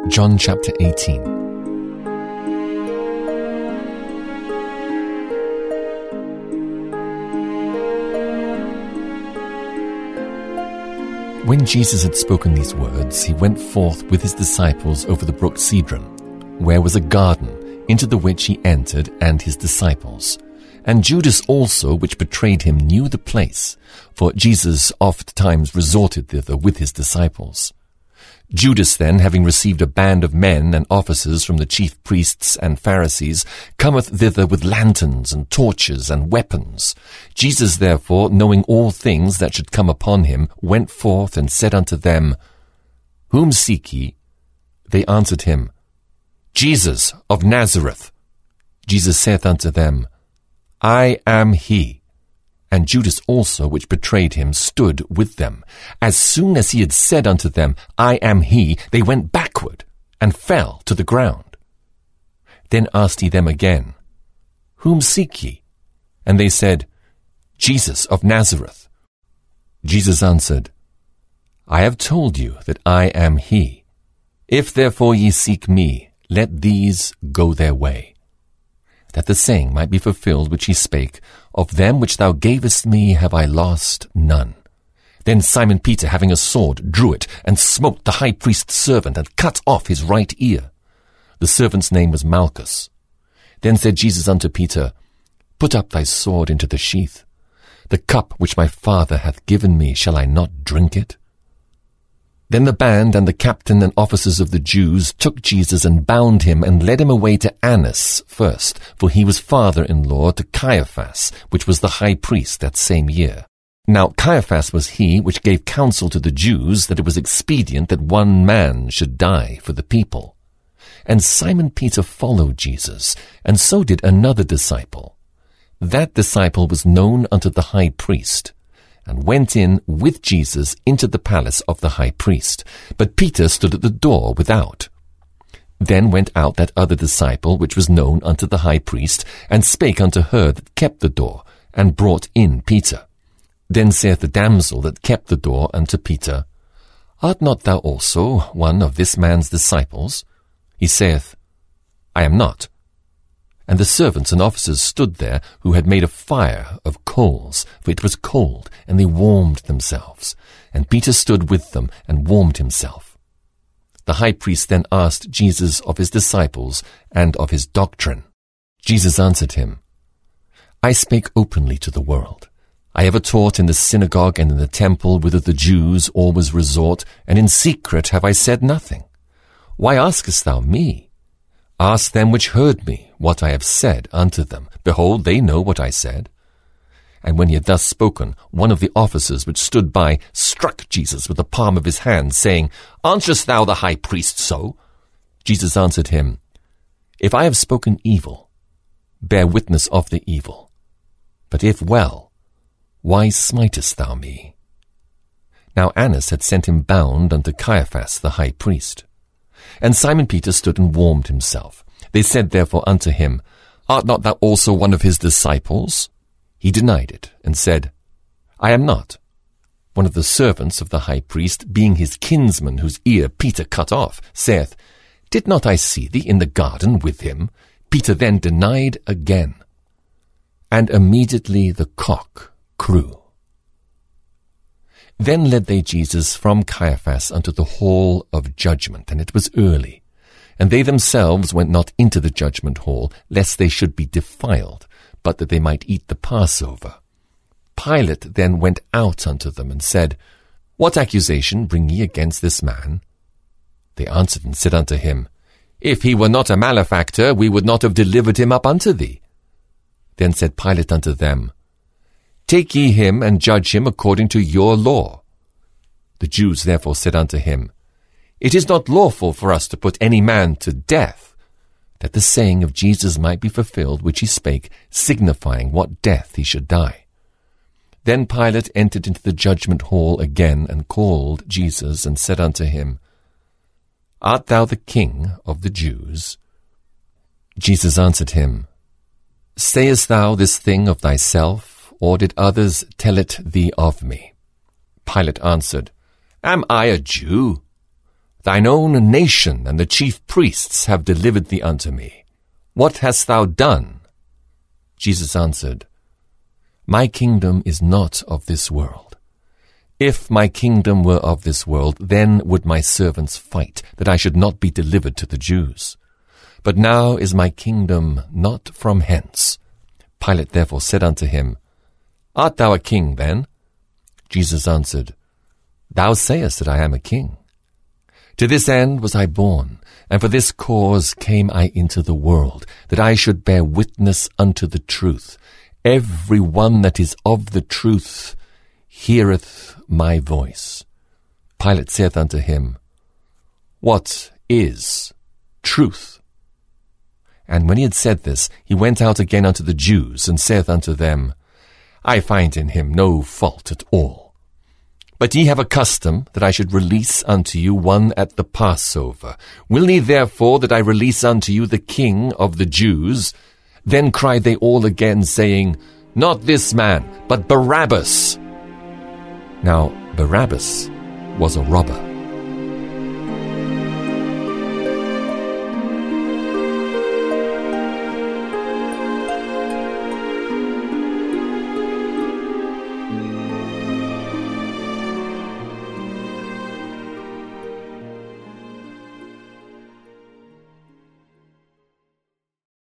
John chapter 18. When Jesus had spoken these words, he went forth with his disciples over the brook Cedron, where was a garden, into the which he entered and his disciples. And Judas also, which betrayed him, knew the place, for Jesus oft times resorted thither with his disciples. Judas then, having received a band of men and officers from the chief priests and Pharisees, cometh thither with lanterns and torches and weapons. Jesus therefore, knowing all things that should come upon him, went forth and said unto them, Whom seek ye? They answered him, Jesus of Nazareth. Jesus saith unto them, I am he. And Judas also, which betrayed him, stood with them. As soon as he had said unto them, I am he, they went backward, and fell to the ground. Then asked he them again, Whom seek ye? And they said, Jesus of Nazareth. Jesus answered, I have told you that I am he. If therefore ye seek me, let these go their way. That the saying might be fulfilled which he spake, Of them which thou gavest me have I lost none. Then Simon Peter, having a sword, drew it, and smote the high priest's servant, and cut off his right ear. The servant's name was Malchus. Then said Jesus unto Peter, Put up thy sword into the sheath. The cup which my Father hath given me, shall I not drink it? Then the band and the captain and officers of the Jews took Jesus and bound him and led him away to Annas first, for he was father-in-law to Caiaphas, which was the high priest that same year. Now Caiaphas was he which gave counsel to the Jews that it was expedient that one man should die for the people. And Simon Peter followed Jesus, and so did another disciple. That disciple was known unto the high priest, and went in with Jesus into the palace of the high priest. But Peter stood at the door without. Then went out that other disciple, which was known unto the high priest, and spake unto her that kept the door, and brought in Peter. Then saith the damsel that kept the door unto Peter, Art not thou also one of this man's disciples? He saith, I am not. And the servants and officers stood there, who had made a fire of coals, for it was cold, and they warmed themselves. And Peter stood with them, and warmed himself. The high priest then asked Jesus of his disciples, and of his doctrine. Jesus answered him, I spake openly to the world. I ever taught in the synagogue and in the temple, whither the Jews always resort, and in secret have I said nothing. Why askest thou me? Ask them which heard me what I have said unto them. Behold, they know what I said. And when he had thus spoken, one of the officers which stood by struck Jesus with the palm of his hand, saying, Answerest thou the high priest so? Jesus answered him, If I have spoken evil, bear witness of the evil. But if well, why smitest thou me? Now Annas had sent him bound unto Caiaphas the high priest. And Simon Peter stood and warmed himself. They said therefore unto him, Art not thou also one of his disciples? He denied it, and said, I am not. One of the servants of the high priest, being his kinsman, whose ear Peter cut off, saith, Did not I see thee in the garden with him? Peter then denied again. And immediately the cock crew. Then led they Jesus from Caiaphas unto the hall of judgment, and it was early. And they themselves went not into the judgment hall, lest they should be defiled, but that they might eat the Passover. Pilate then went out unto them, and said, What accusation bring ye against this man? They answered and said unto him, If he were not a malefactor, we would not have delivered him up unto thee. Then said Pilate unto them, Take ye him, and judge him according to your law. The Jews therefore said unto him, It is not lawful for us to put any man to death, that the saying of Jesus might be fulfilled which he spake, signifying what death he should die. Then Pilate entered into the judgment hall again, and called Jesus, and said unto him, Art thou the King of the Jews? Jesus answered him, Sayest thou this thing of thyself, or did others tell it thee of me? Pilate answered, Am I a Jew? Thine own nation and the chief priests have delivered thee unto me. What hast thou done? Jesus answered, My kingdom is not of this world. If my kingdom were of this world, then would my servants fight, that I should not be delivered to the Jews. But now is my kingdom not from hence. Pilate therefore said unto him, Art thou a king then? Jesus answered, Thou sayest that I am a king. To this end was I born, and for this cause came I into the world, that I should bear witness unto the truth. Every one that is of the truth heareth my voice. Pilate saith unto him, What is truth? And when he had said this, he went out again unto the Jews, and saith unto them, I find in him no fault at all. But ye have a custom that I should release unto you one at the Passover. Will ye therefore that I release unto you the King of the Jews? Then cried they all again, saying, Not this man, but Barabbas. Now Barabbas was a robber.